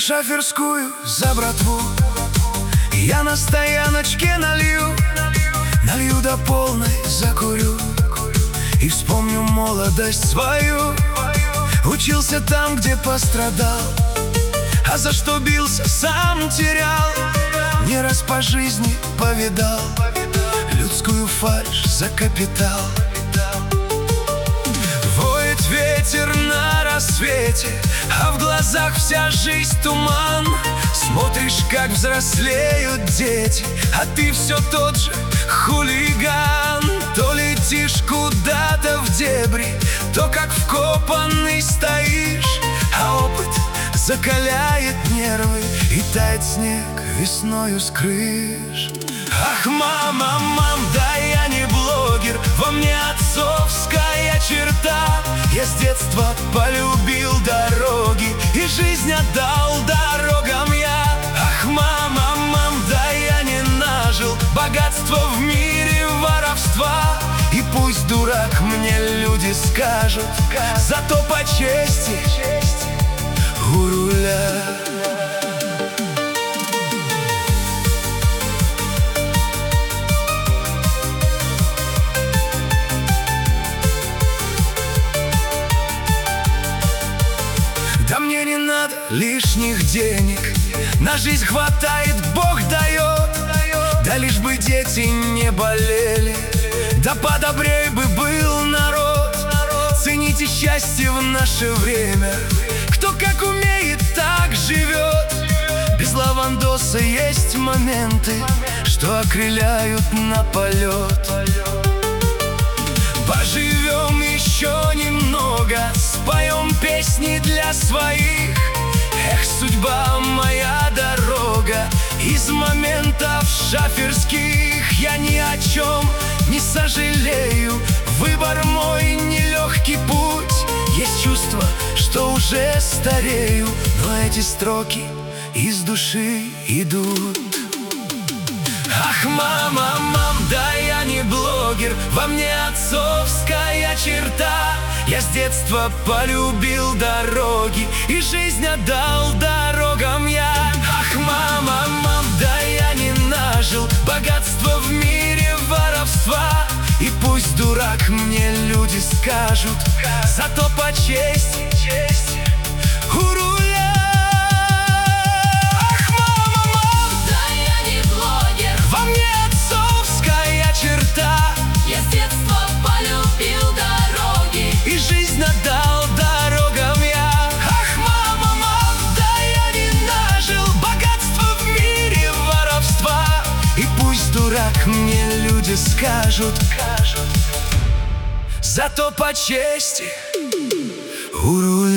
шаферскую за братву. Я на стояночке налью до полной, закурю и вспомню молодость свою. Учился там, где пострадал, а за что бился, сам терял. Не раз по жизни повидал людскую фальшь за капитал. Воет ветер на рассвете, а в глазах вся жизнь туман. Смотришь, как взрослеют дети, а ты все тот же хулиган. То летишь куда-то в дебри, то как вкопанный стоишь, а опыт закаляет нервы, и тает снег весною с крыш. Ах, мама, мам, да я не блогер, во мне отцовская черта. Я с детства полюбил дороги и жизнь отдал дорогам я. Ах, мама, мам, да я не нажил богатство в мире воровства. И пусть дурак мне люди скажут, зато по чести у руля. Да мне не надо лишних денег, на жизнь хватает, Бог дает. Да лишь бы дети не болели, да подобрей бы был народ. Цените счастье в наше время, кто как умеет, так живет. Без лавандоса есть моменты, что окрыляют на полет. Поживем еще немного, споем песни для своих. Эх, судьба моя дорога, из моментов шаферских я ни о чем не сожалею. Выбор мой нелегкий путь, есть чувство, что уже старею, но эти строки из души идут. Ах, мама, мам, да я не блогер, во мне отцовская черта. Я с детства полюбил дороги и жизнь отдал дорогам я. Ах, мама, мам, да я не нажил богатство в мире воровства. И пусть дурак мне люди скажут, зато по чести у руля. Ах, мама, мам, да я не блогер, во мне отцовская черта. я с детства полюбил дороги И жизнь отдал дорогам я. Ах, мама, мам, да я не нажил богатство в мире воровства. И пусть дурак мне люди скажут, зато по чести у руля.